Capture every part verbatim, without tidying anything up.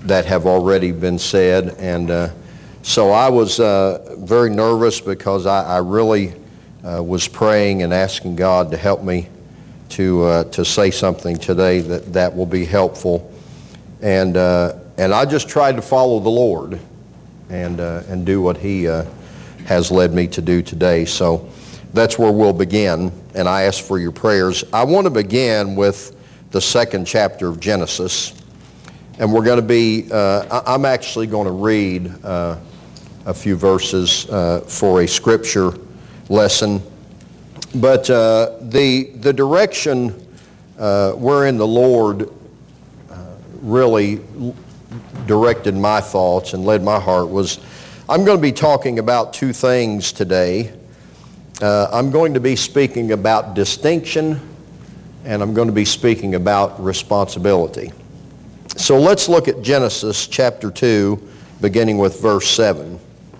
that have already been said. And uh, so I was uh, very nervous because I, I really uh, was praying and asking God to help me to uh, to say something today that, that will be helpful. And uh, and I just tried to follow the Lord and uh, and do what He uh, has led me to do today. So that's where we'll begin, and I ask for your prayers. I want to begin with the second chapter of Genesis, and we're going to be, uh, I'm actually going to read uh, a few verses uh, for a scripture lesson. But uh, the, the direction uh, wherein the Lord uh, really directed my thoughts and led my heart was, I'm going to be talking about two things today. Uh, I'm going to be speaking about distinction, and I'm going to be speaking about responsibility. So let's look at Genesis chapter two, beginning with verse seven.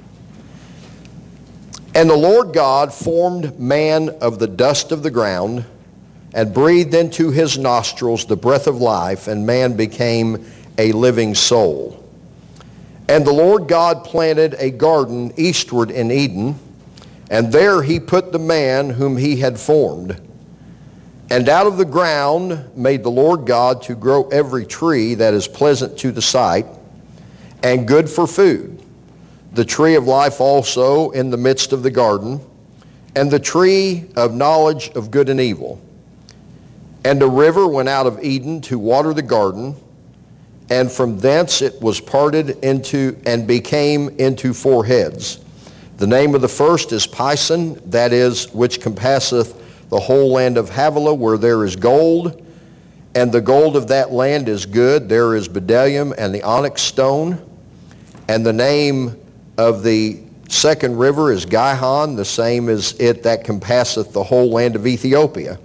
And the Lord God formed man of the dust of the ground, and breathed into his nostrils the breath of life, and man became a living soul. And the Lord God planted a garden eastward in Eden, and there he put the man whom he had formed. And out of the ground made the Lord God to grow every tree that is pleasant to the sight, and good for food, the tree of life also in the midst of the garden, and the tree of knowledge of good and evil. And a river went out of Eden to water the garden, and from thence it was parted into and became into four heads. The name of the first is Pison, that is, which compasseth the whole land of Havilah, where there is gold, and the gold of that land is good. There is bdellium and the onyx stone. And the name of the second river is Gihon, the same as it that compasseth the whole land of Ethiopia.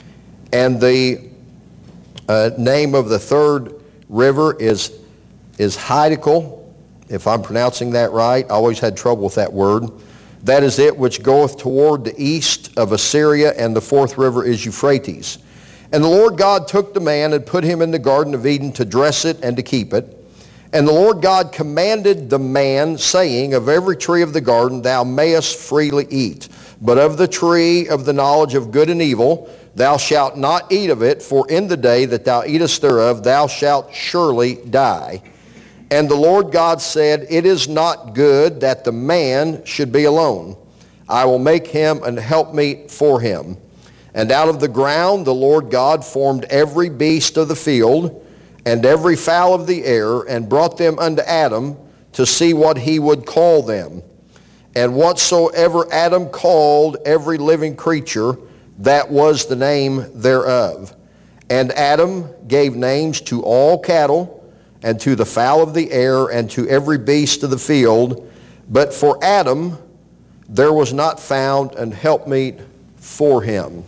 And the uh, name of the third river is, is Hiddekel, if I'm pronouncing that right. I always had trouble with that word. That is it which goeth toward the east of Assyria, and the fourth river is Euphrates. And the Lord God took the man and put him in the garden of Eden to dress it and to keep it. And the Lord God commanded the man, saying, of every tree of the garden thou mayest freely eat, but of the tree of the knowledge of good and evil thou shalt not eat of it, for in the day that thou eatest thereof thou shalt surely die. And the Lord God said, it is not good that the man should be alone. I will make him an helpmeet for him. And out of the ground the Lord God formed every beast of the field, and every fowl of the air, and brought them unto Adam to see what he would call them. And whatsoever Adam called every living creature, that was the name thereof. And Adam gave names to all cattle, and to the fowl of the air, and to every beast of the field. But for Adam there was not found an helpmeet for him.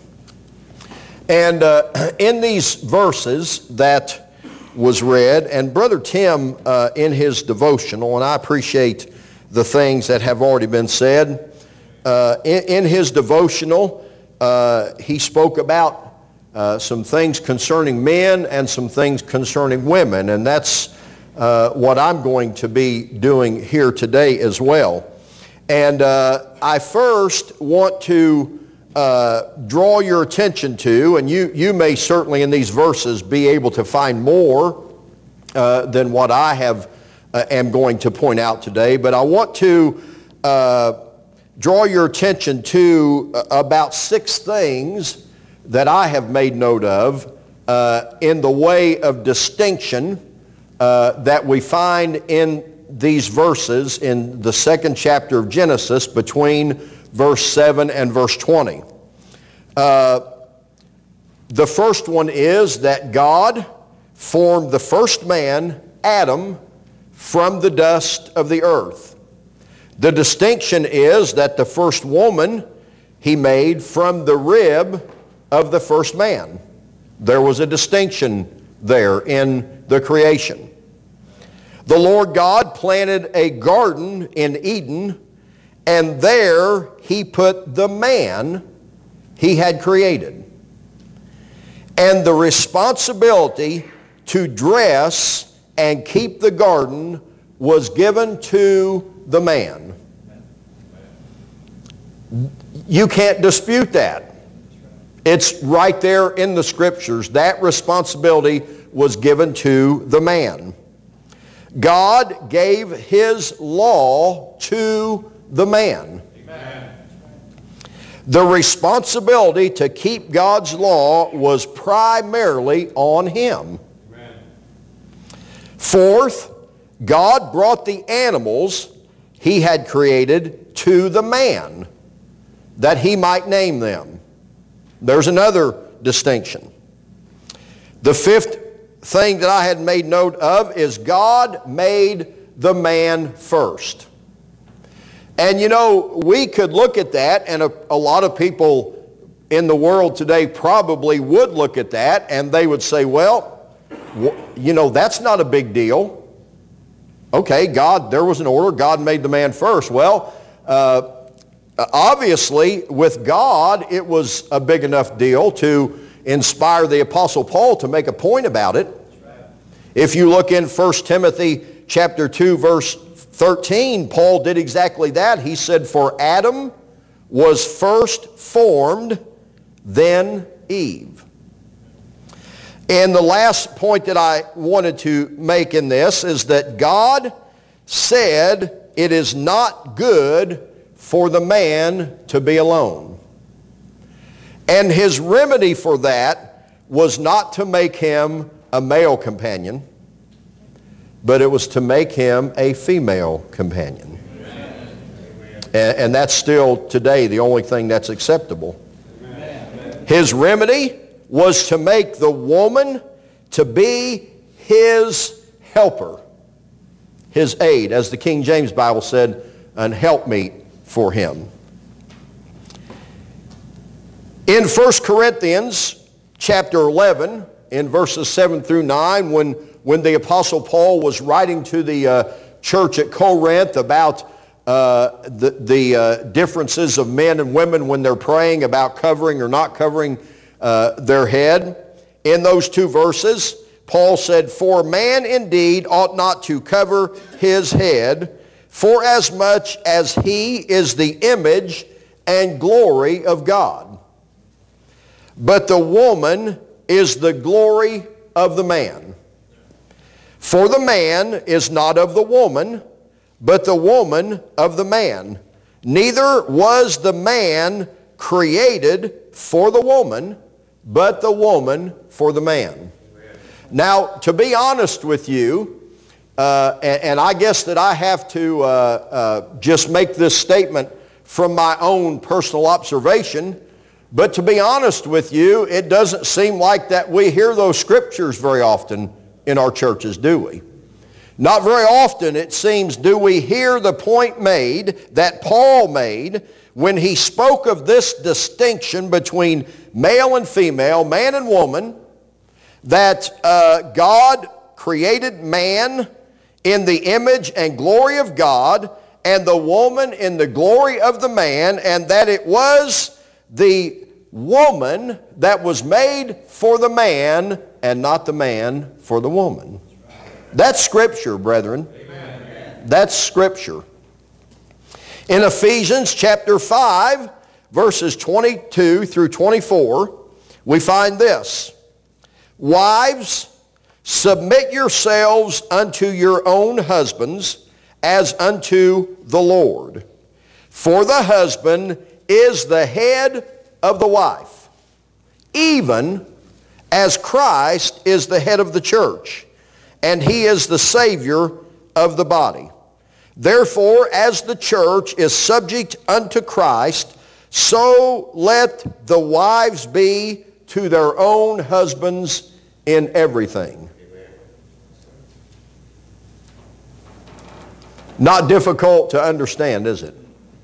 And uh, in these verses that was read, and Brother Tim uh, in his devotional, and I appreciate the things that have already been said, uh, in, in his devotional uh, he spoke about Uh, some things concerning men and some things concerning women, and that's uh, what I'm going to be doing here today as well. And uh, I first want to uh, draw your attention to, and you, you may certainly in these verses be able to find more uh, than what I have uh, am going to point out today, but I want to uh, draw your attention to uh, about six things that I have made note of uh, in the way of distinction uh, that we find in these verses in the second chapter of Genesis between verse seven and verse twenty. Uh, the first one is that God formed the first man, Adam, from the dust of the earth. The distinction is that the first woman he made from the rib of the first man. There was a distinction there in the creation. The Lord God planted a garden in Eden, and there he put the man he had created. And the responsibility to dress and keep the garden was given to the man. You can't dispute that. It's right there in the scriptures. That responsibility was given to the man. God gave his law to the man. Amen. The responsibility to keep God's law was primarily on him. Amen. Fourth, God brought the animals he had created to the man that he might name them. There's another distinction. The fifth thing that I had made note of is God made the man first. And you know, we could look at that, and a, a lot of people in the world today probably would look at that, and they would say, well, you know, that's not a big deal. Okay, God, there was an order. God made the man first. Well, uh, obviously, with God, it was a big enough deal to inspire the Apostle Paul to make a point about it. If you look in First Timothy chapter two, verse thirteen, Paul did exactly that. He said, for Adam was first formed, then Eve. And the last point that I wanted to make in this is that God said it is not good for the man to be alone. And his remedy for that was not to make him a male companion, but it was to make him a female companion. And, and that's still today the only thing that's acceptable. Amen. His remedy was to make the woman to be his helper, his aid, as the King James Bible said, an helpmeet for him. In First Corinthians chapter eleven, in verses seven through nine, when, when the Apostle Paul was writing to the uh, church at Corinth about uh, the, the uh, differences of men and women when they're praying about covering or not covering uh, their head, in those two verses, Paul said, for man indeed ought not to cover his head, for as much as he is the image and glory of God. But the woman is the glory of the man. For the man is not of the woman, but the woman of the man. Neither was the man created for the woman, but the woman for the man. Now, to be honest with you, uh, and, and I guess that I have to uh, uh, just make this statement from my own personal observation, but to be honest with you, it doesn't seem like that we hear those scriptures very often in our churches, do we? Not very often, it seems, do we hear the point made that Paul made when he spoke of this distinction between male and female, man and woman, that uh, God created man in the image and glory of God, and the woman in the glory of the man, and that it was the woman that was made for the man and not the man for the woman. That's Scripture, brethren. Amen. That's Scripture. In Ephesians chapter five, verses twenty-two through twenty-four, we find this. Wives, submit yourselves unto your own husbands as unto the Lord. For the husband is the head of the wife, even as Christ is the head of the church, and he is the Savior of the body. Therefore, as the church is subject unto Christ, so let the wives be to their own husbands in everything. Not difficult to understand, is it?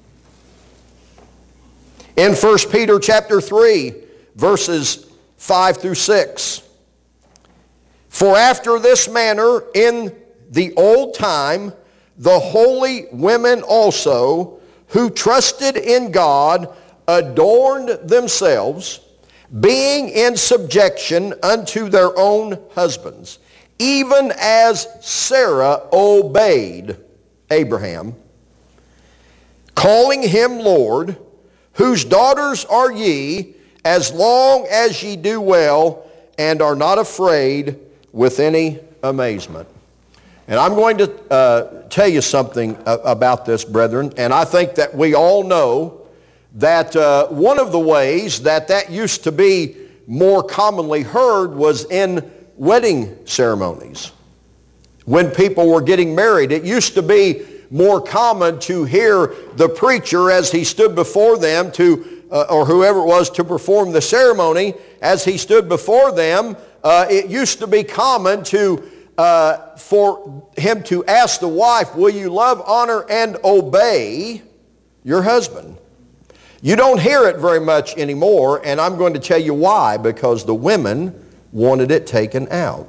In First Peter chapter three, verses five through six. For after this manner in the old time, the holy women also, who trusted in God, adorned themselves, being in subjection unto their own husbands, even as Sarah obeyed Abraham, calling him Lord, whose daughters are ye, as long as ye do well, and are not afraid with any amazement. And I'm going to uh, tell you something uh, about this, brethren, and I think that we all know that uh, one of the ways that that used to be more commonly heard was in wedding ceremonies. When people were getting married, it used to be more common to hear the preacher as he stood before them to, uh, or whoever it was to perform the ceremony, as he stood before them, uh, it used to be common to uh, for him to ask the wife, will you love, honor, and obey your husband? You don't hear it very much anymore, and I'm going to tell you why, because the women wanted it taken out.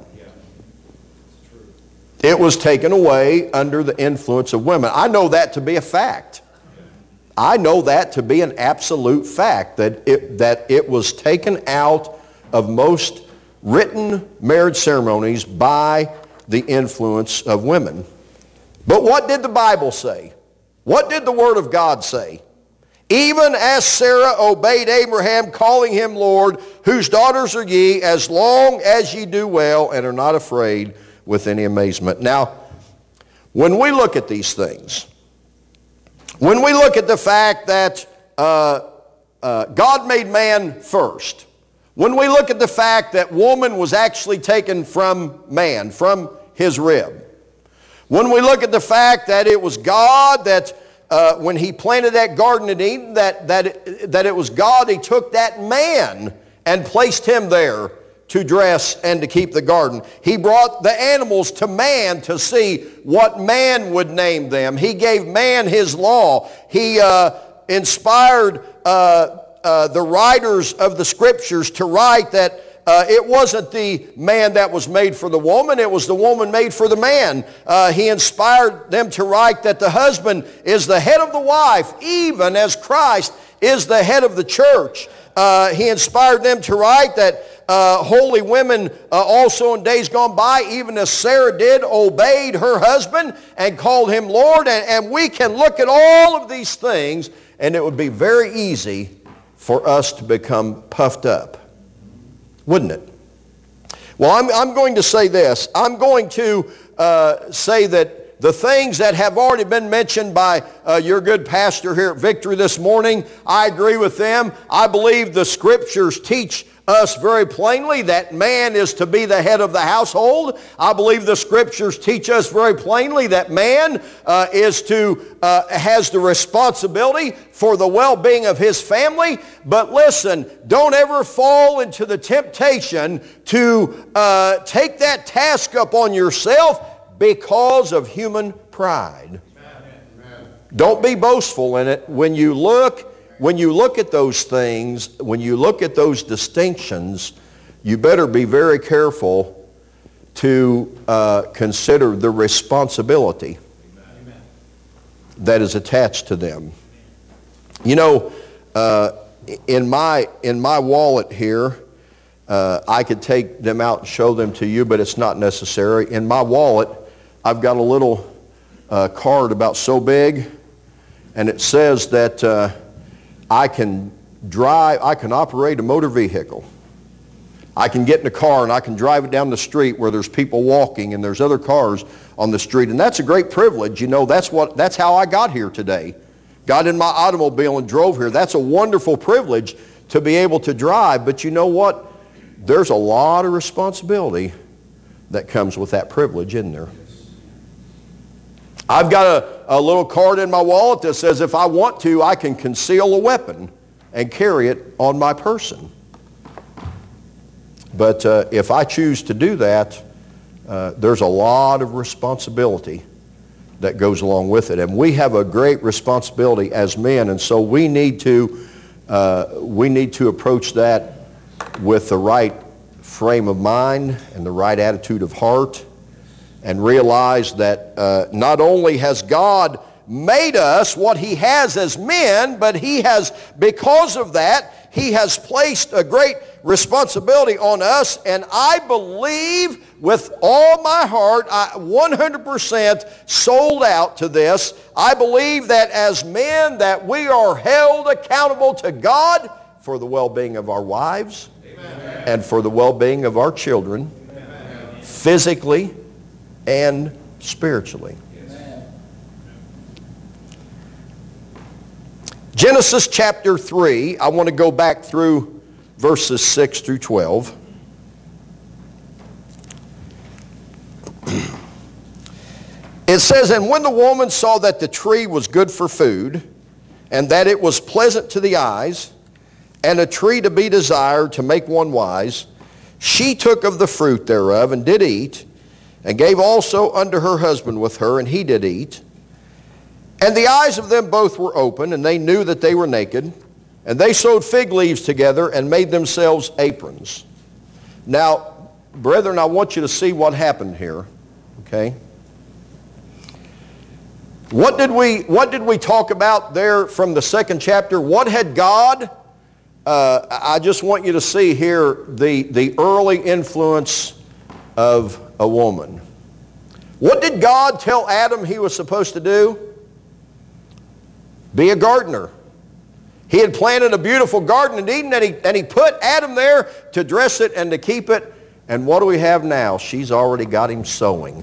It was taken away under the influence of women. I know that to be a fact. I know that to be an absolute fact, that it, that it was taken out of most written marriage ceremonies by the influence of women. But what did the Bible say? What did the Word of God say? Even as Sarah obeyed Abraham, calling him Lord, whose daughters are ye, as long as ye do well and are not afraid with any amazement. Now, when we look at these things, when we look at the fact that uh, uh, God made man first, when we look at the fact that woman was actually taken from man, from his rib, when we look at the fact that it was God that Uh, when he planted that garden in Eden, that, that, it, that it was God, he took that man and placed him there to dress and to keep the garden. He brought the animals to man to see what man would name them. He gave man his law. He uh, inspired uh, uh, the writers of the scriptures to write that Uh, it wasn't the man that was made for the woman, it was the woman made for the man. Uh, he inspired them to write that the husband is the head of the wife, even as Christ is the head of the church. Uh, he inspired them to write that uh, holy women uh, also in days gone by, even as Sarah did, obeyed her husband and called him Lord. And, and we can look at all of these things, and it would be very easy for us to become puffed up, wouldn't it? Well, I'm, I'm going to say this. I'm going to uh, say that the things that have already been mentioned by uh, your good pastor here at Victory this morning, I agree with them. I believe the scriptures teach us very plainly that man is to be the head of the household. I believe the scriptures teach us very plainly that man uh, is to uh, has the responsibility for the well-being of his family. But listen, don't ever fall into the temptation to uh, take that task upon yourself because of human pride. Amen. Don't be boastful in it. When you look When you look at those things, when you look at those distinctions, you better be very careful to uh, consider the responsibility Amen. That is attached to them. You know, uh, in my in my wallet here, uh, I could take them out and show them to you, but it's not necessary. In my wallet, I've got a little uh, card about so big, and it says that Uh, I can drive, I can operate a motor vehicle. I can get in a car and I can drive it down the street where there's people walking and there's other cars on the street. And that's a great privilege. You know, that's what, that's how I got here today. Got in my automobile and drove here. That's a wonderful privilege to be able to drive. But you know what? There's a lot of responsibility that comes with that privilege, isn't there? I've got a, a little card in my wallet that says if I want to, I can conceal a weapon and carry it on my person. But uh, if I choose to do that, uh, there's a lot of responsibility that goes along with it. And we have a great responsibility as men, and so we need to, uh, we need to approach that with the right frame of mind and the right attitude of heart, and realize that uh, not only has God made us what he has as men, but he has, because of that, that, he has placed a great responsibility on us, and I believe with all my heart, I one hundred percent sold out to this. I believe that as men that we are held accountable to God for the well-being of our wives, amen, and for the well-being of our children, amen, physically and spiritually. Amen. Genesis chapter three, I want to go back through verses six through twelve. It says, "And when the woman saw that the tree was good for food, and that it was pleasant to the eyes, and a tree to be desired to make one wise, she took of the fruit thereof, and did eat, and gave also unto her husband with her, and he did eat. And the eyes of them both were open, and they knew that they were naked. And they sewed fig leaves together, and made themselves aprons." Now, brethren, I want you to see what happened here, okay? What did we, what did we talk about there from the second chapter? What had God, uh, I just want you to see here the, the early influence of a woman. What did God tell Adam he was supposed to do? Be a gardener. He had planted a beautiful garden in Eden, and he, and he put Adam there to dress it and to keep it. And what do we have now? She's already got him sewing.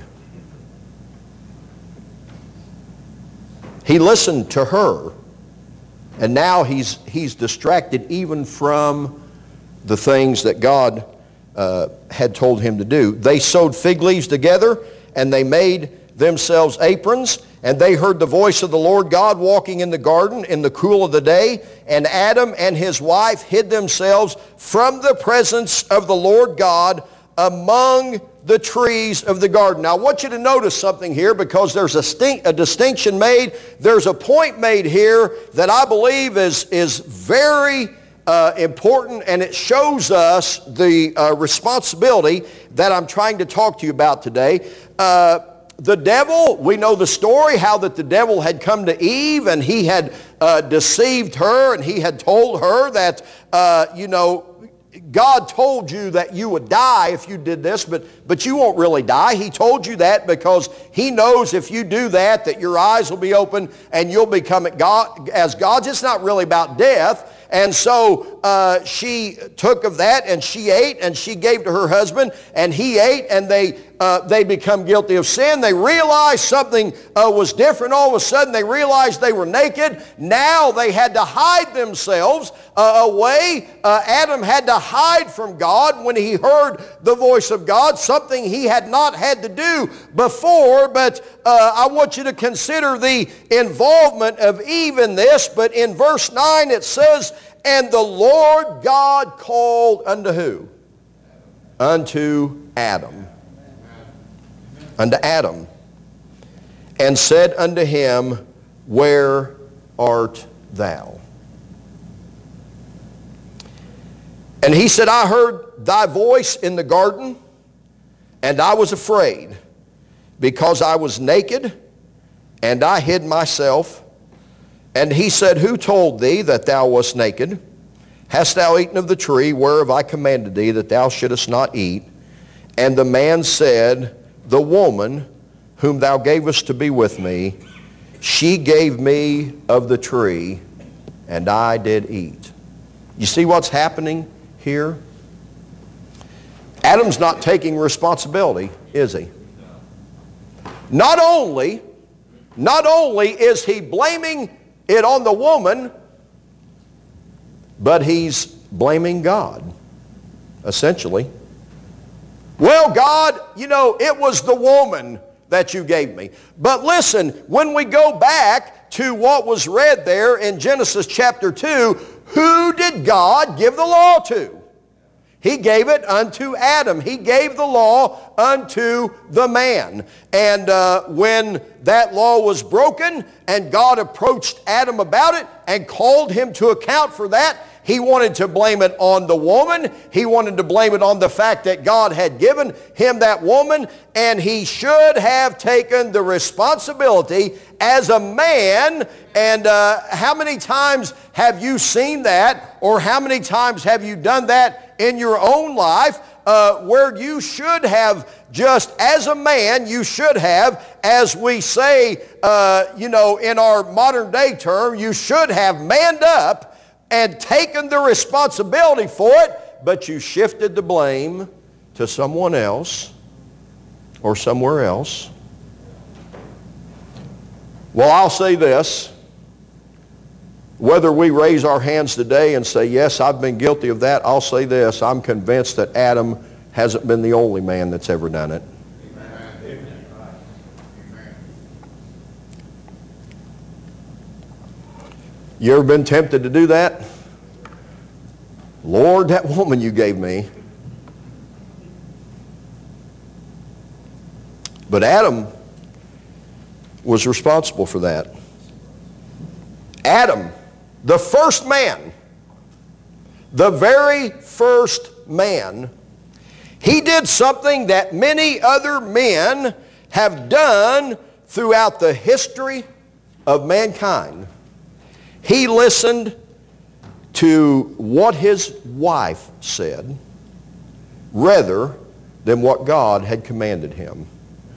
He listened to her, and now he's, he's distracted even from the things that God uh, had told him to do. They sewed fig leaves together, and they made themselves aprons, and they heard the voice of the Lord God walking in the garden in the cool of the day, and Adam and his wife hid themselves from the presence of the Lord God among the trees of the garden. Now I want you to notice something here, because there's a, stink, a distinction made. There's a point made here that I believe is, is very uh, important, and it shows us the uh, responsibility that I'm trying to talk to you about today. Uh, the devil, we know the story, how that the devil had come to Eve, and he had uh, deceived her, and he had told her that, uh, you know, God told you that you would die if you did this, but, but you won't really die. He told you that because he knows if you do that, that your eyes will be open and you'll become God, as gods. It's not really about death. And so uh, she took of that, and she ate, and she gave to her husband, and he ate, and they uh, they become guilty of sin. They realized something uh, was different. All of a sudden, they realized they were naked. Now they had to hide themselves uh, away. Uh, Adam had to hide from God when he heard the voice of God, something he had not had to do before. But uh, I want you to consider the involvement of Eve in this. But in verse nine it says, "And the Lord God called unto who? Unto Adam. Unto Adam. And said unto him, Where art thou? And he said, I heard thy voice in the garden, and I was afraid, because I was naked, and I hid myself. And he said, Who told thee that thou wast naked? Hast thou eaten of the tree whereof I commanded thee that thou shouldest not eat? And the man said, The woman whom thou gavest to be with me, she gave me of the tree, and I did eat." You see what's happening here? Adam's not taking responsibility, is he? Not only, not only is he blaming it on the woman, but he's blaming God, essentially. Well, God, you know, it was the woman that you gave me. But listen, when we go back to what was read there in Genesis chapter two, who did God give the law to? He gave it unto Adam. He gave the law unto the man. And uh, when that law was broken and God approached Adam about it and called him to account for that, He wanted to blame it on the woman. He wanted to blame it on the fact that God had given him that woman, and he should have taken the responsibility as a man. And uh, how many times have you seen that, or how many times have you done that in your own life, uh, where you should have just, as a man, you should have, as we say, uh, you know, in our modern day term, you should have manned up and taken the responsibility for it, but you shifted the blame to someone else or somewhere else. Well, I'll say this. Whether we raise our hands today and say, yes, I've been guilty of that, I'll say this. I'm convinced that Adam hasn't been the only man that's ever done it. Amen. You ever been tempted to do that? Lord, that woman you gave me. But Adam was responsible for that. Adam, the first man, the very first man, he did something that many other men have done throughout the history of mankind. He listened to what his wife said rather than what God had commanded him.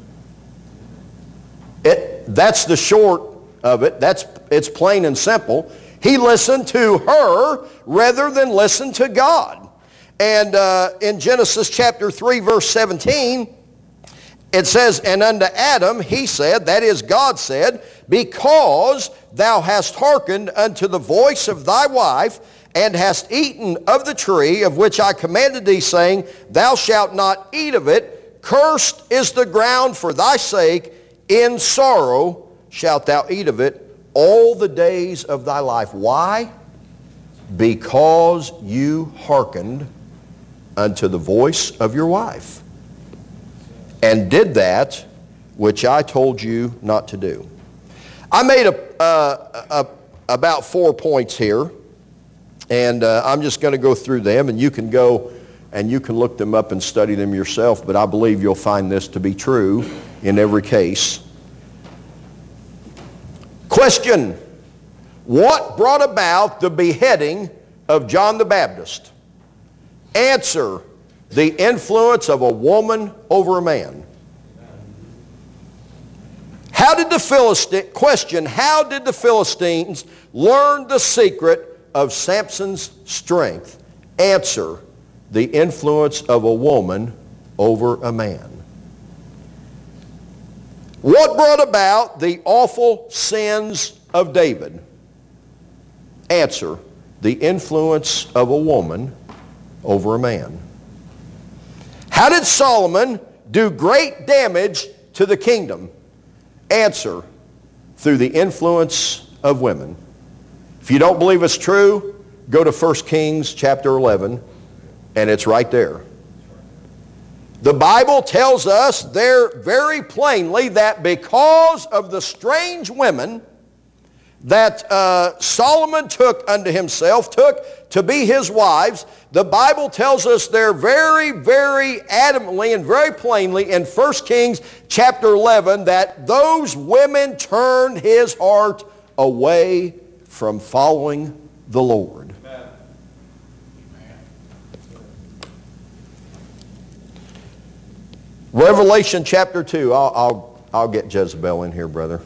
It, that's the short of it. That's, it's plain and simple. He listened to her rather than listen to God. And uh, in Genesis chapter three, verse seventeen, it says, and unto Adam he said, that is, God said, because thou hast hearkened unto the voice of thy wife, and hast eaten of the tree of which I commanded thee, saying, thou shalt not eat of it, cursed is the ground for thy sake, in sorrow shalt thou eat of it all the days of thy life. Why? Because you hearkened unto the voice of your wife, and did that which I told you not to do. I made a, uh, a, about four points here, and uh, I'm just going to go through them, and you can go and you can look them up and study them yourself, but I believe you'll find this to be true in every case. Question: what brought about the beheading of John the Baptist? Answer: the influence of a woman over a man. How did the Philistine, question, how did the Philistines learn the secret of Samson's strength? Answer: the influence of a woman over a man. What brought about the awful sins of David? Answer: the influence of a woman over a man. How did Solomon do great damage to the kingdom? Answer: through the influence of women. If you don't believe it's true, go to First Kings chapter eleven, and it's right there. The Bible tells us there very plainly that because of the strange women that uh, Solomon took unto himself, took to be his wives, the Bible tells us there very, very adamantly and very plainly in First Kings chapter eleven that those women turned his heart away from following the Lord. Amen. Revelation chapter two. I'll, I'll, I'll get Jezebel in here, brother.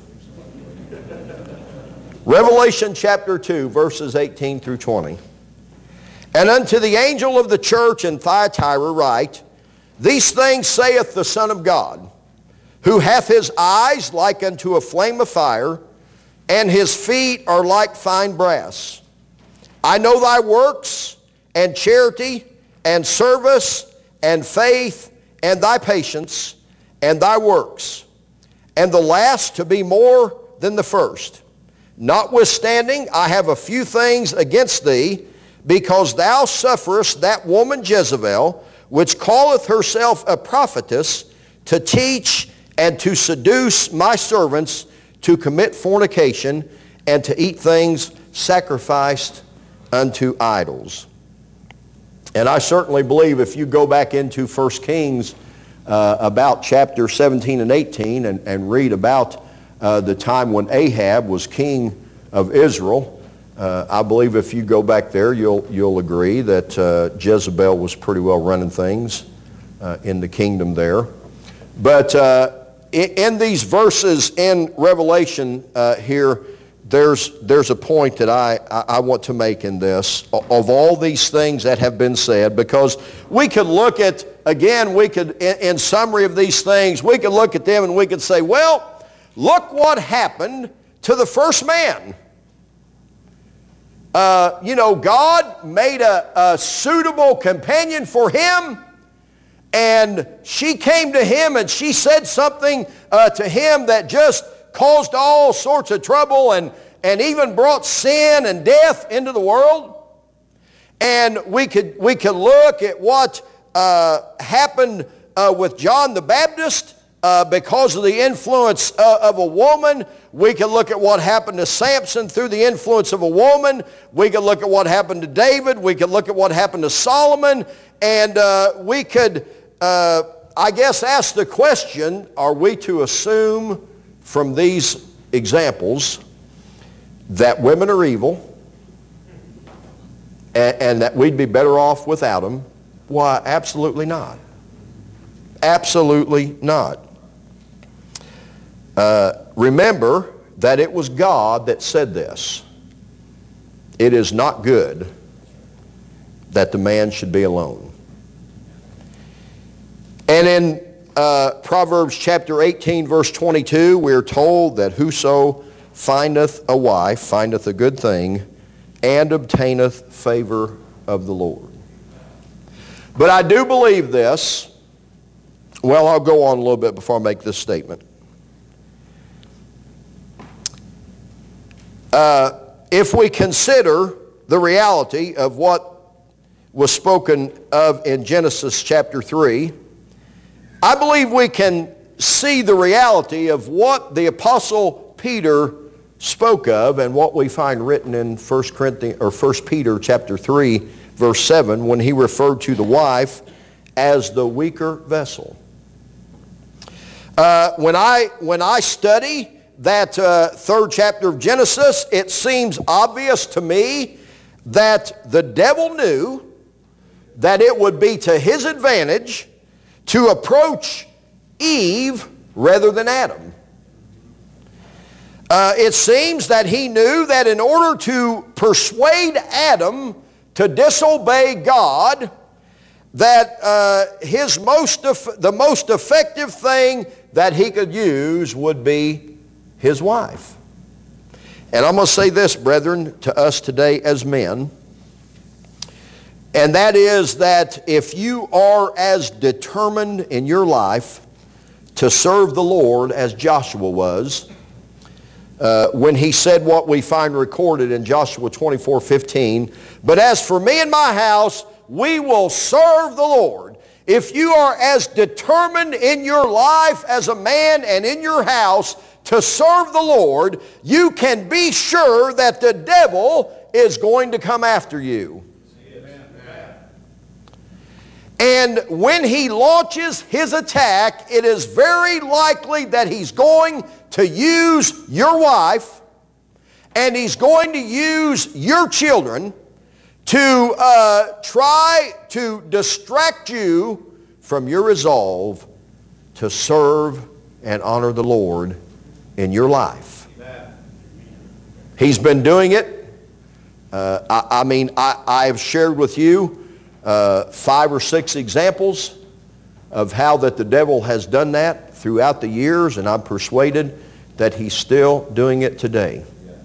Revelation chapter two, verses eighteen through twenty. And unto the angel of the church in Thyatira write, these things saith the Son of God, who hath his eyes like unto a flame of fire, and his feet are like fine brass. I know thy works, and charity, and service, and faith, and thy patience, and thy works, and the last to be more than the first. Notwithstanding, I have a few things against thee, because thou sufferest that woman Jezebel, which calleth herself a prophetess, to teach and to seduce my servants to commit fornication and to eat things sacrificed unto idols. And I certainly believe if you go back into First Kings uh, about chapter seventeen and eighteen and, and read about uh, the time when Ahab was king of Israel, uh, I believe if you go back there, you'll, you'll agree that uh, Jezebel was pretty well running things uh, in the kingdom there. But uh, in, in these verses in Revelation uh, here, There's, there's a point that I, I want to make in this, of all these things that have been said, because we could look at, again, we could, in, in summary of these things, we could look at them and we could say, well, look what happened to the first man. Uh, you know, God made a, a suitable companion for him, and she came to him and she said something uh, to him that just caused all sorts of trouble and, and even brought sin and death into the world. And we could, we could look at what uh, happened uh, with John the Baptist uh, because of the influence uh, of a woman. We could look at what happened to Samson through the influence of a woman. We could look at what happened to David. We could look at what happened to Solomon. And uh, we could, uh, I guess, ask the question, are we to assume from these examples that women are evil and, and that we'd be better off without them? Why, absolutely not. Absolutely not. Uh, remember that it was God that said this. It is not good that the man should be alone. And in Uh, Proverbs chapter eighteen, verse twenty-two, we are told that whoso findeth a wife findeth a good thing and obtaineth favor of the Lord. But I do believe this. Well, I'll go on a little bit before I make this statement. Uh, if we consider the reality of what was spoken of in Genesis chapter three, I believe we can see the reality of what the Apostle Peter spoke of and what we find written in First Corinthians or First Peter chapter three, verse seven, when he referred to the wife as the weaker vessel. Uh, when I when I study that uh, third chapter of Genesis, it seems obvious to me that the devil knew that it would be to his advantage to approach Eve rather than Adam. Uh, it seems that he knew that in order to persuade Adam to disobey God, that uh, his most eff- the most effective thing that he could use would be his wife. And I'm going to say this, brethren, to us today as men, and that is that if you are as determined in your life to serve the Lord as Joshua was, uh, when he said what we find recorded in Joshua twenty-four fifteen, but as for me and my house, we will serve the Lord. If you are as determined in your life as a man and in your house to serve the Lord, you can be sure that the devil is going to come after you. And when he launches his attack, it is very likely that he's going to use your wife and he's going to use your children to uh, try to distract you from your resolve to serve and honor the Lord in your life. Amen. He's been doing it. Uh, I, I mean, I, I have shared with you Uh, five or six examples of how that the devil has done that throughout the years, and I'm persuaded that he's still doing it today.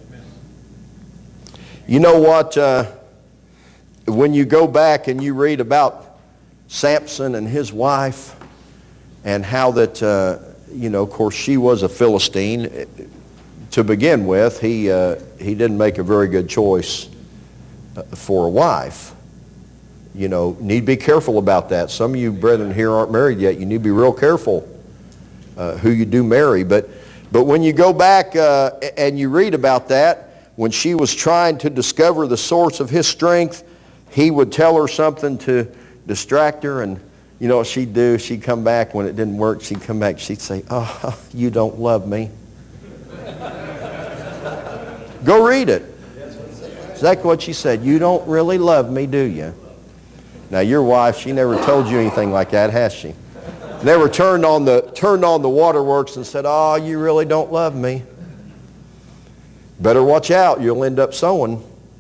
You know what? Uh, when you go back and you read about Samson and his wife and how that, uh, you know, of course, she was a Philistine. To begin with, he, uh, he didn't make a very good choice for a wife. You know, need to be careful about that. Some of you brethren here aren't married yet. You need to be real careful uh, who you do marry. But, but when you go back uh, and you read about that, when she was trying to discover the source of his strength, he would tell her something to distract her, and you know what she'd do? She'd come back when it didn't work. She'd come back. She'd say, "Oh, you don't love me." Go read it. Exactly what she said. "You don't really love me, do you?" Now your wife, she never told you anything like that, has she? Never turned on the turned on the waterworks and said, "Oh, you really don't love me." Better watch out. You'll end up sowing.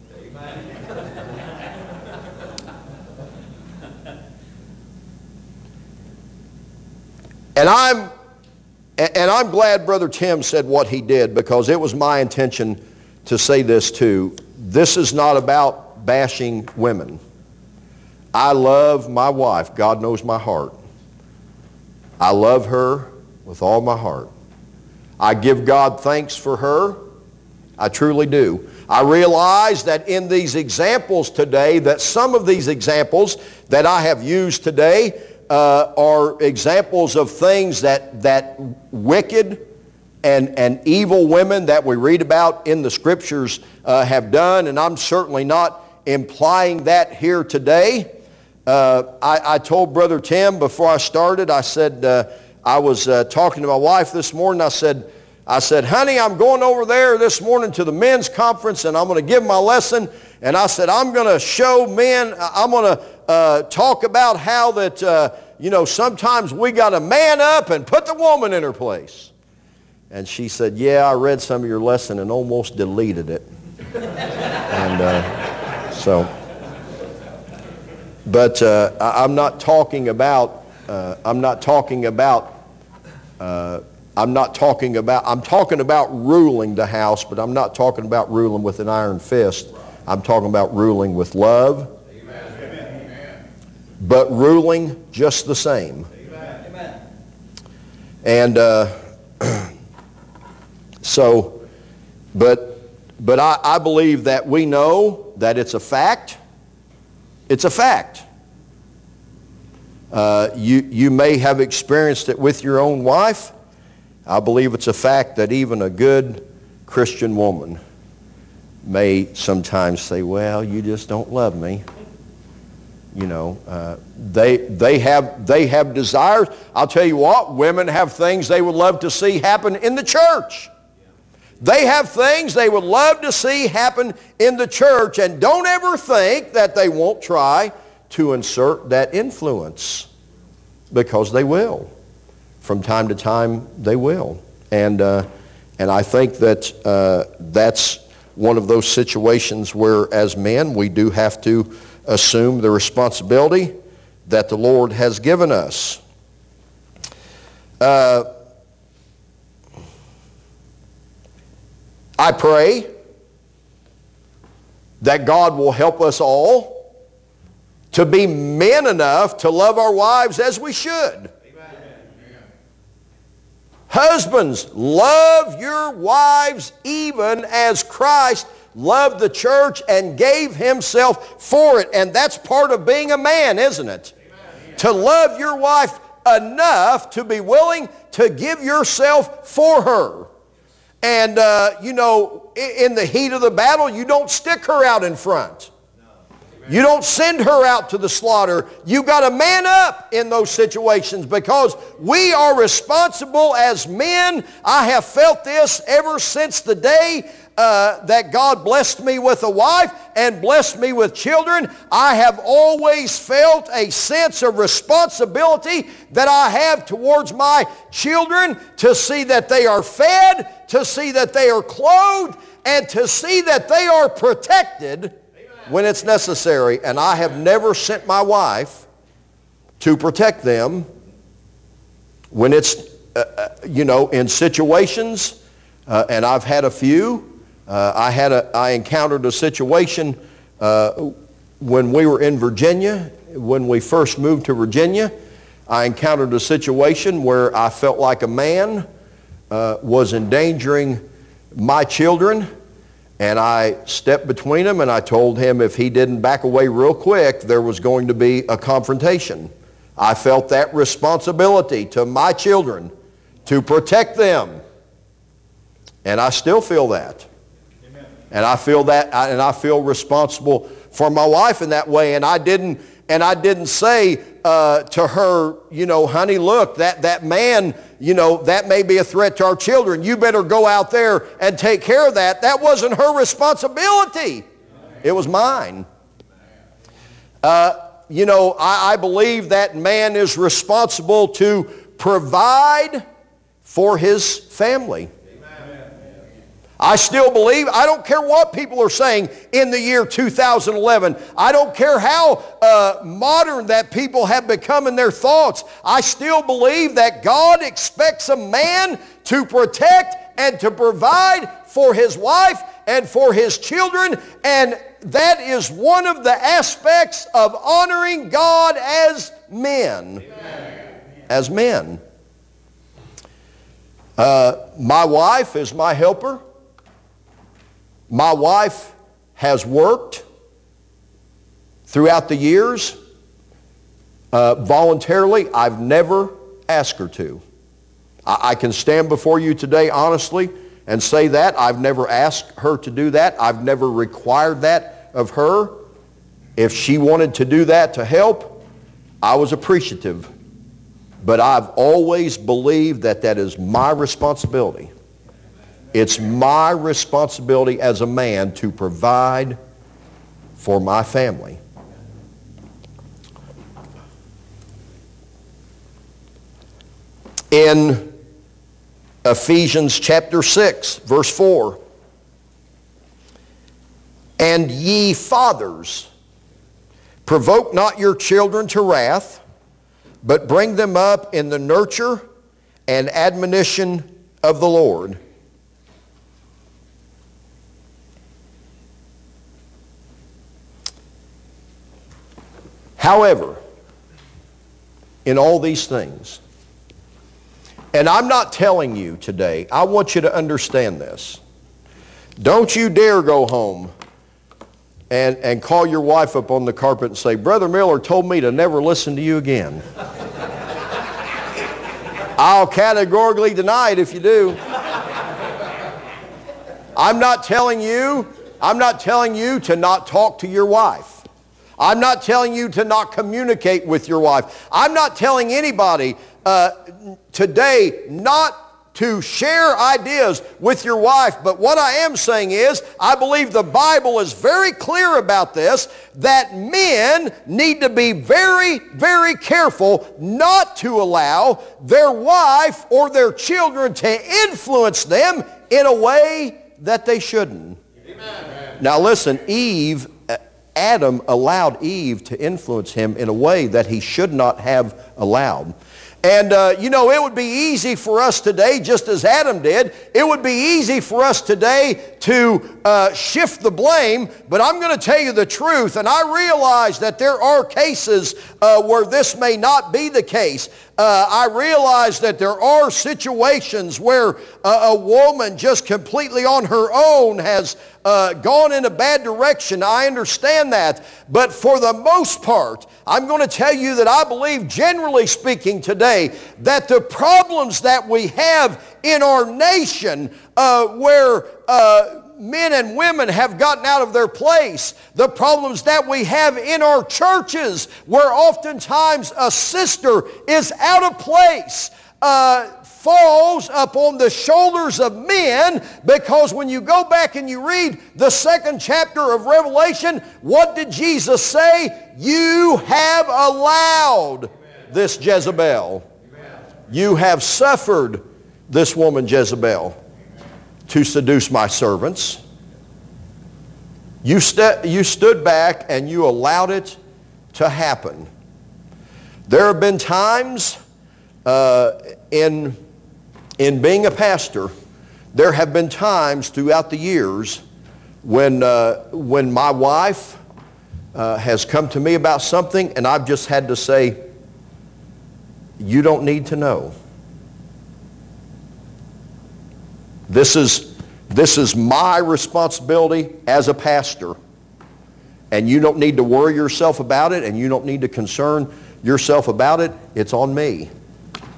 And I'm, and I'm glad Brother Tim said what he did, because it was my intention to say this too. This is not about bashing women. I love my wife. God knows my heart. I love her with all my heart. I give God thanks for her. I truly do. I realize that in these examples today, that some of these examples that I have used today Uh, are examples of things that, that wicked and, and evil women that we read about in the Scriptures uh, have done, and I'm certainly not implying that here today. Uh, I, I told Brother Tim before I started, I said, uh, I was uh, talking to my wife this morning, I said, I said, "Honey, I'm going over there this morning to the men's conference, and I'm going to give my lesson, and I said, I'm going to show men, I'm going to uh, talk about how that, uh, you know, sometimes we got to man up and put the woman in her place." And she said, "Yeah, I read some of your lesson and almost deleted it." And uh, so, but uh, I, I'm not talking about, uh, I'm not talking about, uh, I'm not talking about, I'm talking about ruling the house, but I'm not talking about ruling with an iron fist. I'm talking about ruling with love. Amen. But ruling just the same. Amen. And uh, so, but, but I, I believe that we know that it's a fact. It's a fact. Uh, you, you may have experienced it with your own wife. I believe it's a fact that even a good Christian woman may sometimes say, "Well, you just don't love me." You know, uh, they, they, have, they have desires. I'll tell you what, women have things they would love to see happen in the church. They have things they would love to see happen in the church, and don't ever think that they won't try to insert that influence, because they will. From time to time, they will. And, uh, and I think that uh, that's one of those situations where, as men, we do have to assume the responsibility that the Lord has given us. Uh, I pray that God will help us all to be men enough to love our wives as we should. Husbands, love your wives even as Christ loved the church and gave himself for it. And that's part of being a man, isn't it? Amen. To love your wife enough to be willing to give yourself for her. And, uh, you know, in the heat of the battle, you don't stick her out in front. You don't send her out to the slaughter. You got to man up in those situations, because we are responsible as men. I have felt this ever since the day uh, that God blessed me with a wife and blessed me with children. I have always felt a sense of responsibility that I have towards my children, to see that they are fed, to see that they are clothed, and to see that they are protected when it's necessary. And I have never sent my wife to protect them when it's, uh, you know, in situations, uh, and I've had a few. Uh, I had a, I encountered a situation uh, when we were in Virginia, when we first moved to Virginia. I encountered a situation where I felt like a man uh, was endangering my children. And I stepped between him, and I told him if he didn't back away real quick, there was going to be a confrontation. I felt that responsibility to my children to protect them. And I still feel that. Amen. And I feel that, and I feel responsible for my wife in that way. And I didn't, and I didn't say uh, to her, you know, honey, look, that, that man, you know, that may be a threat to our children. You better go out there and take care of that. That wasn't her responsibility. It was mine. Uh, you know, I, I believe that man is responsible to provide for his family. I still believe, I don't care what people are saying in the year two thousand eleven. I don't care how uh, modern that people have become in their thoughts. I still believe that God expects a man to protect and to provide for his wife and for his children. And that is one of the aspects of honoring God as men. Amen. As men. Uh, my wife is my helper. My wife has worked throughout the years uh, voluntarily. I've never asked her to. I, I can stand before you today honestly and say that. I've never asked her to do that. I've never required that of her. If she wanted to do that to help, I was appreciative. But I've always believed that that is my responsibility. It's my responsibility as a man to provide for my family. In Ephesians chapter six, verse four, and ye fathers, provoke not your children to wrath, but bring them up in the nurture and admonition of the Lord. However, in all these things, and I'm not telling you today, I want you to understand this. Don't you dare go home and, and call your wife up on the carpet and say, Brother Miller told me to never listen to you again. I'll categorically deny it if you do. I'm not telling you, I'm not telling you to not talk to your wife. I'm not telling you to not communicate with your wife. I'm not telling anybody uh, today not to share ideas with your wife. But what I am saying is, I believe the Bible is very clear about this, that men need to be very, very careful not to allow their wife or their children to influence them in a way that they shouldn't. Amen. Now listen, Eve... Adam allowed Eve to influence him in a way that he should not have allowed. And, uh, you know, it would be easy for us today, just as Adam did, it would be easy for us today to uh, shift the blame, but I'm going to tell you the truth, and I realize that there are cases uh, where this may not be the case. Uh, I realize that there are situations where uh, a woman just completely on her own has uh, gone in a bad direction. I understand that. But for the most part, I'm going to tell you that I believe, generally speaking today, that the problems that we have in our nation uh, where uh, men and women have gotten out of their place, the problems that we have in our churches where oftentimes a sister is out of place, uh, falls upon the shoulders of men, because when you go back and you read the second chapter of Revelation, what did Jesus say? You have allowed this Jezebel. You have suffered this woman Jezebel to seduce my servants. You, st- you stood back and you allowed it to happen. There have been times uh, in, in being a pastor, there have been times throughout the years when, uh, when my wife uh, has come to me about something and I've just had to say, you don't need to know. This is, this is my responsibility as a pastor, and you don't need to worry yourself about it, and you don't need to concern yourself about it. It's on me.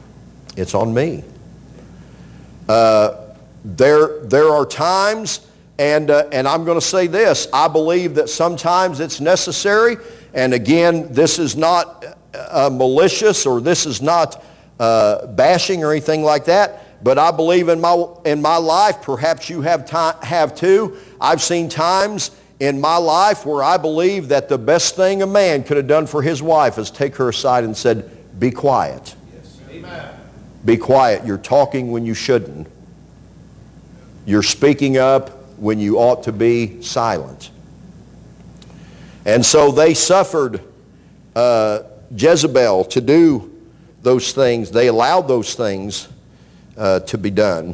It's on me. Uh, there, there are times And, uh, and I'm going to say this. I believe that sometimes it's necessary. And again, this is not uh, malicious, or this is not uh, bashing or anything like that. But I believe in my, in my life, perhaps you have, time, have too, I've seen times in my life where I believe that the best thing a man could have done for his wife is take her aside and said, be quiet. Yes. Amen. Be quiet. You're talking when you shouldn't. You're speaking up when you ought to be silent. And so they suffered uh, Jezebel to do those things. They allowed those things uh, to be done.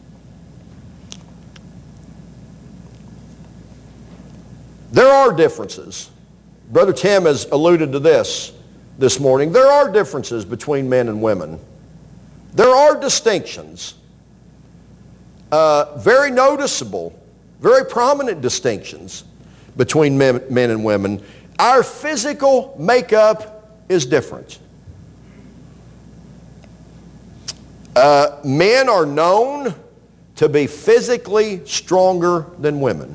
There are differences. Brother Tim has alluded to this this morning. There are differences between men and women. There are distinctions. Uh, very noticeable, very prominent distinctions between men, men and women. Our physical makeup is different. Uh, men are known to be physically stronger than women.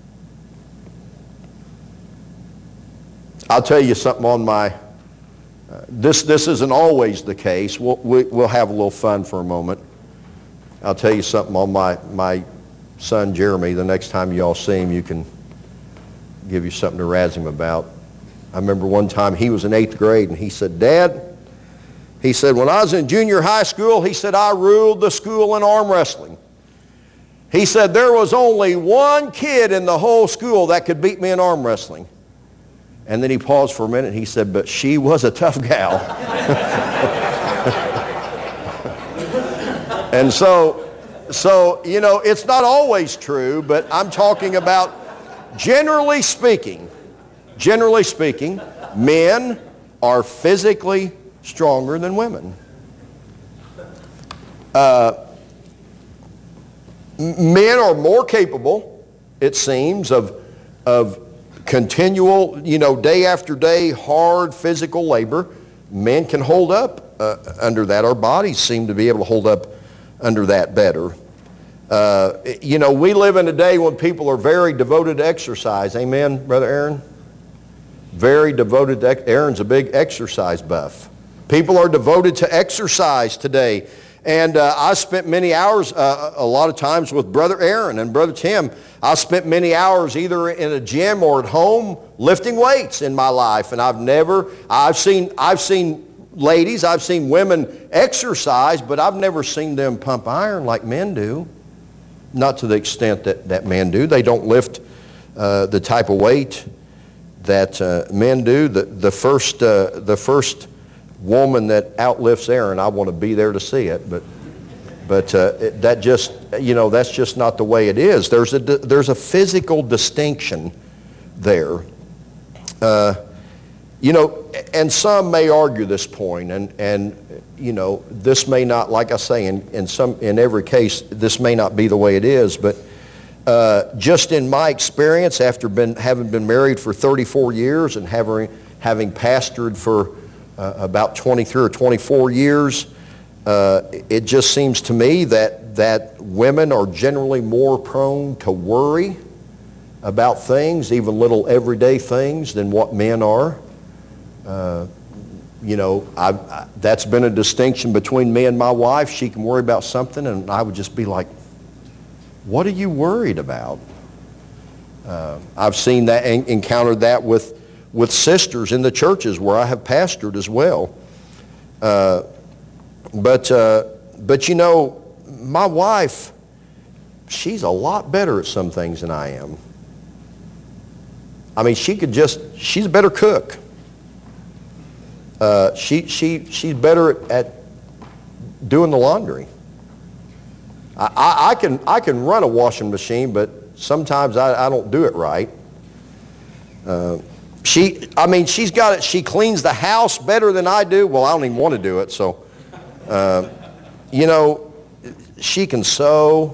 I'll tell you something on my, uh, this, this isn't always the case. We'll, we, we'll have a little fun for a moment. I'll tell you something on my, my son Jeremy. The next time you all see him, you can give you something to razz him about. I remember one time he was in eighth grade and he said, Dad, he said, when I was in junior high school, he said, I ruled the school in arm wrestling. He said, there was only one kid in the whole school that could beat me in arm wrestling. And then he paused for a minute and he said, but she was a tough gal. And so, so, you know, it's not always true, but I'm talking about generally speaking, generally speaking, men are physically stronger than women. Uh, men are more capable, it seems, of, of continual, you know, day after day, hard physical labor. Men can hold up uh, under that. Our bodies seem to be able to hold up under that better. Uh, you know, we live in a day when people are very devoted to exercise. Amen, Brother Aaron? Very devoted to, Aaron's a big exercise buff. People are devoted to exercise today. And uh, I spent many hours, uh, a lot of times with Brother Aaron and Brother Tim. I spent many hours either in a gym or at home lifting weights in my life. And I've never, I've seen, I've seen ladies, I've seen women exercise, but I've never seen them pump iron like men do. Not to the extent that, that men do. They don't lift uh, the type of weight that uh, men do. The, the, first, uh, the first woman that outlifts Aaron, I want to be there to see it, but but uh, it, that just, you know, that's just not the way it is. There's a there's a physical distinction there. Uh, you know, and some may argue this point, and and you know, this may not, like I say, in, in some in every case, this may not be the way it is, but uh, just in my experience, after been having been married for thirty-four years and having having pastored for Uh, about twenty-three or twenty-four years, uh, it just seems to me that, that women are generally more prone to worry about things, even little everyday things, than what men are. Uh, you know, I, I, that's been a distinction between me and my wife. She can worry about something, and I would just be like, what are you worried about? Uh, I've seen that and encountered that with with sisters in the churches where I have pastored as well. Uh, but, uh, but you know, my wife, she's a lot better at some things than I am. I mean, she could just, she's a better cook. Uh, she, she, she's better at, at doing the laundry. I, I, I, can, I can run a washing machine, but sometimes I, I don't do it right. Uh, She, I mean, she's got it. She cleans the house better than I do. Well, I don't even want to do it. So, uh, you know, she can sew.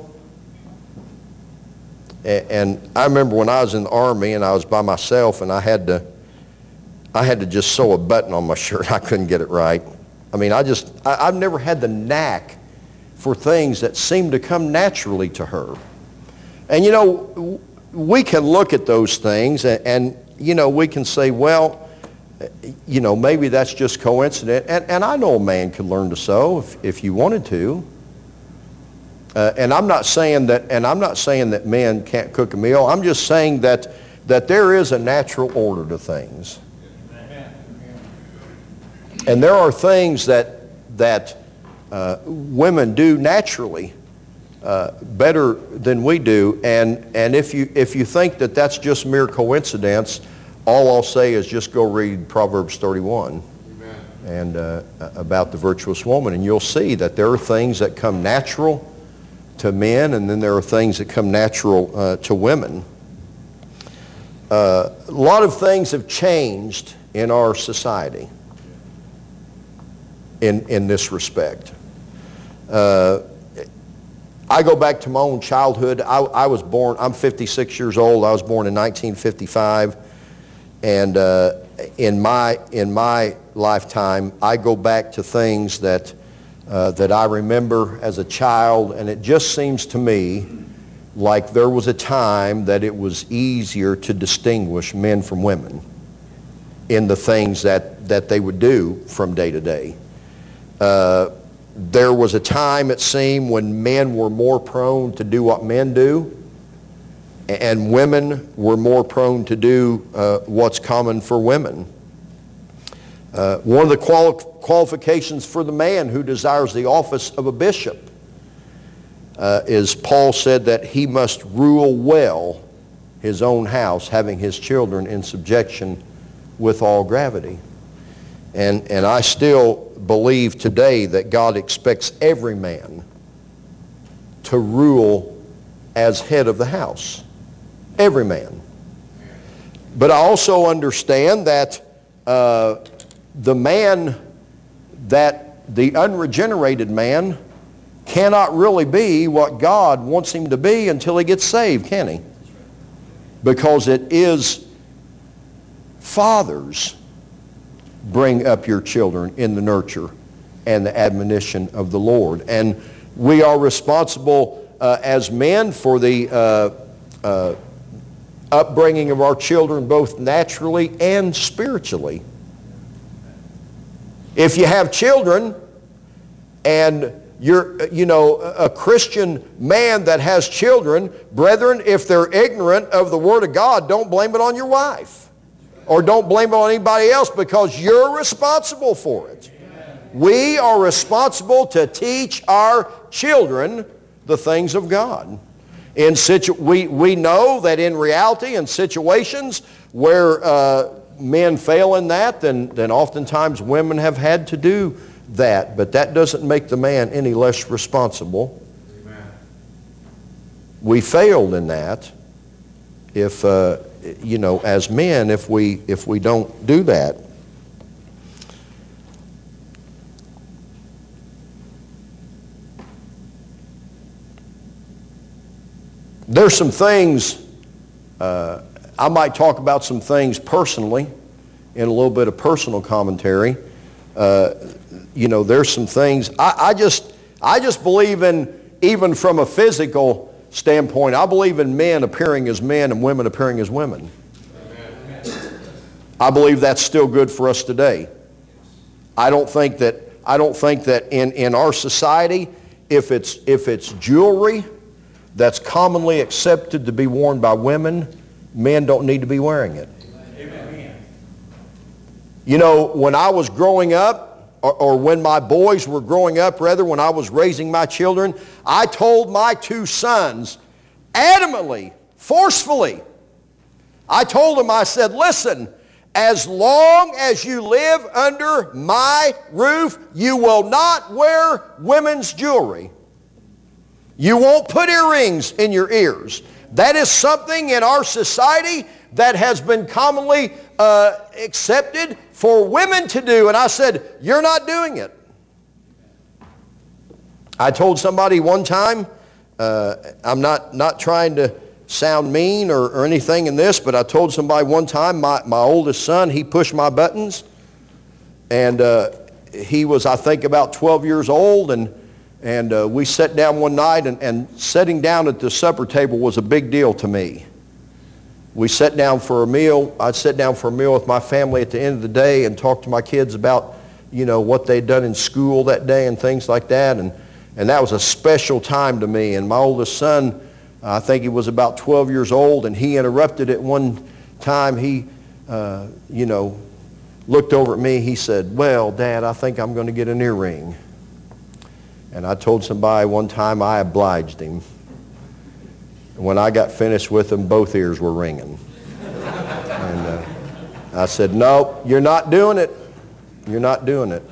And, and I remember when I was in the Army and I was by myself and I had to, I had to just sew a button on my shirt. I couldn't get it right. I mean, I just, I, I've never had the knack for things that seem to come naturally to her. And you know, we can look at those things and, and you know, we can say, well, you know, maybe that's just coincident. And, and I know a man could learn to sew if, if you wanted to. Uh, and I'm not saying that, and I'm not saying that men can't cook a meal. I'm just saying that that there is a natural order to things. And there are things that that uh, women do naturally uh, better than we do. And and if you if you think that that's just mere coincidence, all I'll say is just go read Proverbs thirty-one. Amen. And uh, about the virtuous woman, and you'll see that there are things that come natural to men, and then there are things that come natural uh, to women. Uh, a lot of things have changed in our society in, in this respect. Uh, I go back to my own childhood. I, I was born, I'm fifty-six years old. I was born in nineteen fifty-five. And uh, in my in my lifetime, I go back to things that Uh, that I remember as a child, and it just seems to me like there was a time that it was easier to distinguish men from women in the things that, that they would do from day to day. Uh, there was a time, it seemed, when men were more prone to do what men do, and women were more prone to do uh, what's common for women. Uh, one of the quali- qualifications for the man who desires the office of a bishop uh, is Paul said that he must rule well his own house, having his children in subjection with all gravity. And, and I still believe today that God expects every man to rule as head of the house. Every man. But I also understand that uh, the man, that the unregenerated man cannot really be what God wants him to be until he gets saved, can he? Because it is fathers bring up your children in the nurture and the admonition of the Lord. And we are responsible uh, as men for the uh, uh, upbringing of our children both naturally and spiritually. If you have children and you're, you know, a Christian man that has children, brethren, if they're ignorant of the Word of God, don't blame it on your wife. Or don't blame it on anybody else, because you're responsible for it. We are responsible to teach our children the things of God. In situ- we, we know that in reality, in situations where uh, men fail in that, then, then oftentimes women have had to do that. But that doesn't make the man any less responsible. Amen. We failed in that if, uh, you know, as men, if we, if we don't do that. There's some things, uh, I might talk about some things personally in a little bit of personal commentary. Uh, you know, there's some things, I, I just I just believe in, even from a physical standpoint, I believe in men appearing as men and women appearing as women. Amen. I believe that's still good for us today. I don't think that, I don't think that in, in our society, if it's, if it's jewelry that's commonly accepted to be worn by women, men don't need to be wearing it. Amen. You know, when I was growing up, or, or when my boys were growing up, rather, when I was raising my children, I told my two sons adamantly, forcefully, I told them, I said, listen, as long as you live under my roof, you will not wear women's jewelry. You won't put earrings in your ears. That is something in our society that has been commonly uh, accepted for women to do. And I said, you're not doing it. I told somebody one time, uh, I'm not, not trying to sound mean or, or anything in this, but I told somebody one time, my, my oldest son, he pushed my buttons. And uh, he was, I think, about twelve years old, and And uh, we sat down one night, and, and sitting down at the supper table was a big deal to me. We sat down for a meal. I'd sit down for a meal with my family at the end of the day and talk to my kids about, you know, what they'd done in school that day and things like that. And, and that was a special time to me. And my oldest son, I think he was about twelve years old, and he interrupted at one time. He, uh, you know, looked over at me. He said, "Well, Dad, I think I'm going to get an earring." And I told somebody one time I obliged him. When I got finished with him, both ears were ringing. And uh, I said, "No, you're not doing it. You're not doing it."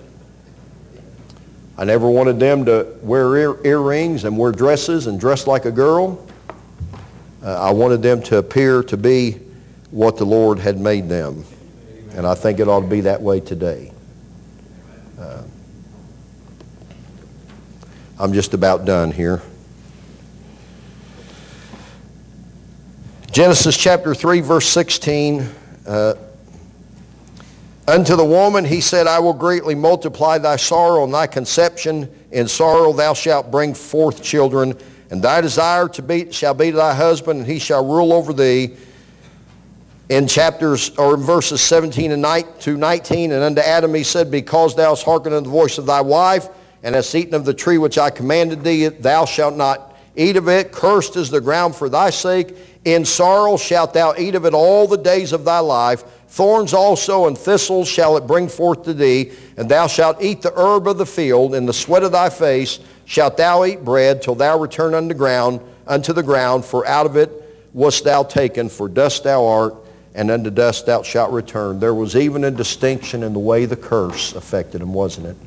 I never wanted them to wear ear- earrings and wear dresses and dress like a girl. Uh, I wanted them to appear to be what the Lord had made them. And I think it ought to be that way today. Uh, I'm just about done here. Genesis chapter three, verse sixteen. Uh, Unto the woman he said, "I will greatly multiply thy sorrow and thy conception. In sorrow thou shalt bring forth children, and thy desire to be shall be to thy husband, and he shall rule over thee." In chapters or in verses seventeen and to nineteen, and unto Adam he said, "Because thou hast hearkened unto the voice of thy wife, and hast eaten of the tree which I commanded thee, thou shalt not eat of it. Cursed is the ground for thy sake. In sorrow shalt thou eat of it all the days of thy life. Thorns also and thistles shall it bring forth to thee, and thou shalt eat the herb of the field. In the sweat of thy face shalt thou eat bread, till thou return unto ground, unto the ground, for out of it wast thou taken, for dust thou art, and unto dust thou shalt return." There was even a distinction in the way the curse affected him, wasn't it?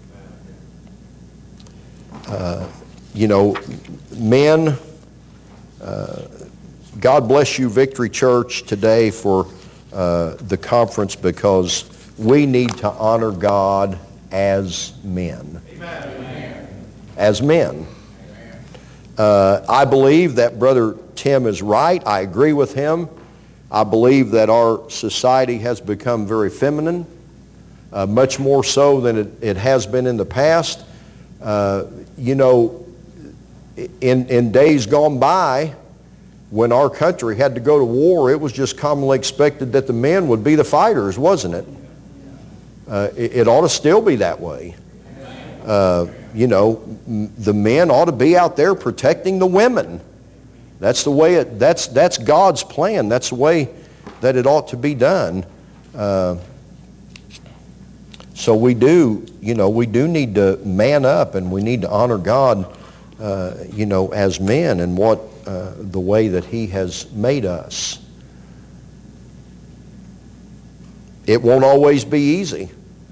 Uh, you know, men, uh, God bless you, Victory Church, today for uh, the conference, because we need to honor God as men. Amen. As men. Uh, I believe that Brother Tim is right. I agree with him. I believe that our society has become very feminine, uh, much more so than it, it has been in the past. Uh, you know, in, in days gone by, when our country had to go to war, it was just commonly expected that the men would be the fighters, wasn't it? Uh, it, it ought to still be that way. Uh, you know, m- the men ought to be out there protecting the women. That's the way it, that's, that's God's plan. That's the way that it ought to be done. Uh, so we do, you know, we do need to man up, and we need to honor God, uh, you know, as men, and what uh, the way that He has made us. It won't always be easy,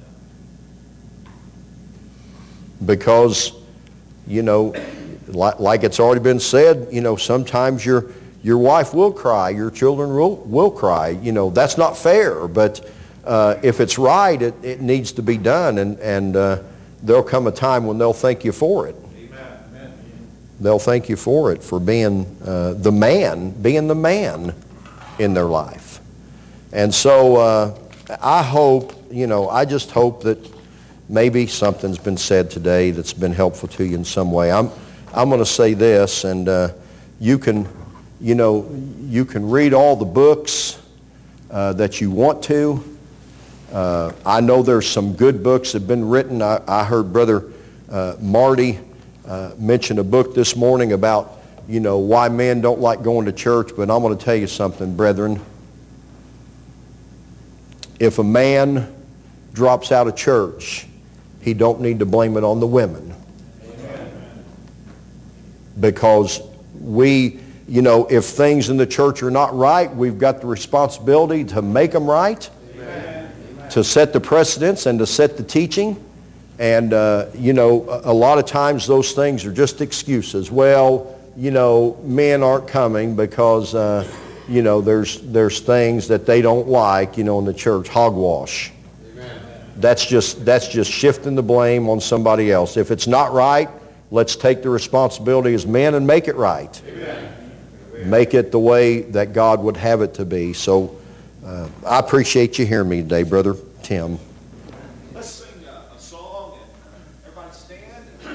because, you know, like, like it's already been said, you know, sometimes your your wife will cry, your children will will cry. You know, that's not fair, but uh, if it's right, it, it needs to be done, and and uh, there'll come a time when they'll thank you for it. Amen. They'll thank you for it, for being uh, the man, being the man in their life. And so uh, I hope, you know, I just hope that maybe something's been said today that's been helpful to you in some way. I'm I'm going to say this, and uh, you can, you know, you can read all the books uh, that you want to. Uh, I know there's some good books that have been written. I, I heard Brother uh, Marty uh, mention a book this morning about, you know, why men don't like going to church. But I'm going to tell you something, brethren. If a man drops out of church, he don't need to blame it on the women. Amen. Because we, you know, if things in the church are not right, we've got the responsibility to make them right. Amen. To set the precedents and to set the teaching. And, uh, you know, a, a lot of times those things are just excuses. Well, you know, men aren't coming because, uh, you know, there's, there's things that they don't like, you know, in the church. Hogwash. That's just, that's just shifting the blame on somebody else. If it's not right, let's take the responsibility as men and make it right. Amen. Make it the way that God would have it to be. So uh, I appreciate you hearing me today, Brother Tim. Let's sing a, a song, and everybody stand.